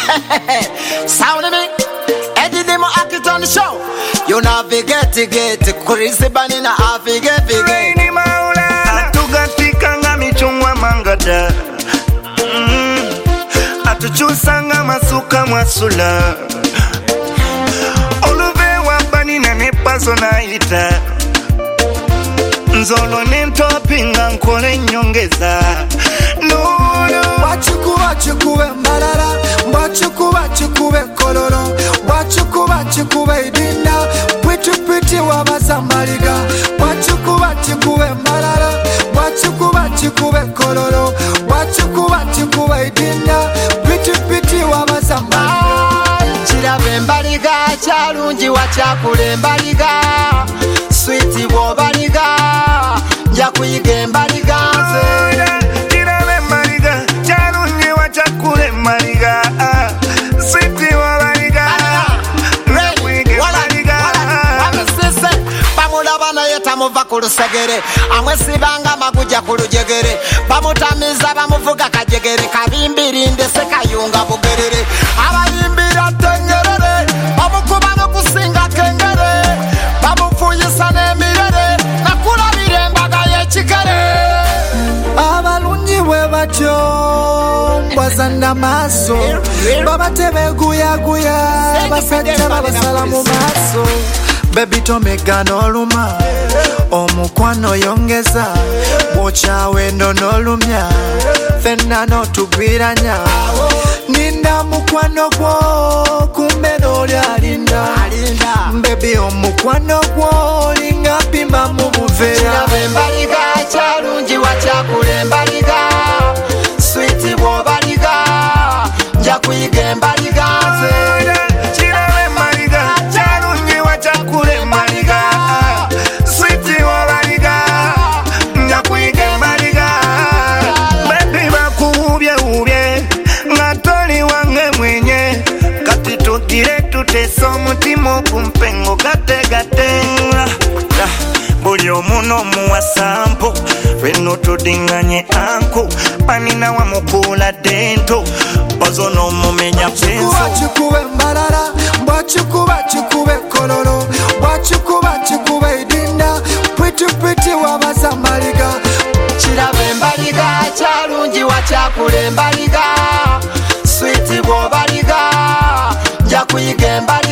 Sound me, Eddie Demo act on the show. You navigate Chris Banina afige Rainy Maulana atugatika nga michungwa mangada atuchusanga masuka mwasula Oluvewa Banina ne paso naita Nzolo nentopinga nkole nyongeza Wachukue mbalala Wachukue kololo Wachukue idinda Pwiti wabazambaliga Wachukue mbalala Wachukue kololo Wachukue idinda Pwiti wabazambaliga Chirabe mbaliga Charungi wachakule mbaliga Sweetie wobaliga Nja kuyige mbaliga Chirabe mbaliga Charungi wachakule mbaliga Sweetie wobaliga Nja kuyige mbaliga Bamulabana yeta muva ku lusegere amwesibanga maguja ku lujegere bamutamiza bamuvuga kajegere kabimbirinde se kayunga bugerere abayimbira tengerere bamukuba no kusinga kengere bamufuyisa n'emirere nakulabire embaga y'ekigere abalungi bwe batyo mbwazanda maaso babatebeguya basajja babasala mu maaso Baby tomega n'oluma omukwano yongeza bw'okyawe ndo n'olumya ffenna n'otugwiranya ninda mukwano gwo kumbe n'oli alinda Baby omukwano gwo olinga pima mu buveera Chirabe mbaliga Charungi wachakule mbaliga Sweetie bw'obaliga nja kuyiga embaliga Chirabe mbaliga Charungi wachakule mbaliga Sweetie wobaliga nja kuyiga embaliga Baby bakubye nga toli wange mwenye kati tugire tutesa omutima okumpengo gate buli omu n'omuwasampo fenno tudinganye anko Banina wamukuula dento ozo n'omumenya penso Wachukue mbalala Wachukue kololo Wachukue idinda Pwiti wabazambaliga Chirabe mbaliga Charungi wachakule mbaliga Sweetie bw'obaliga nja kuyiga embaliga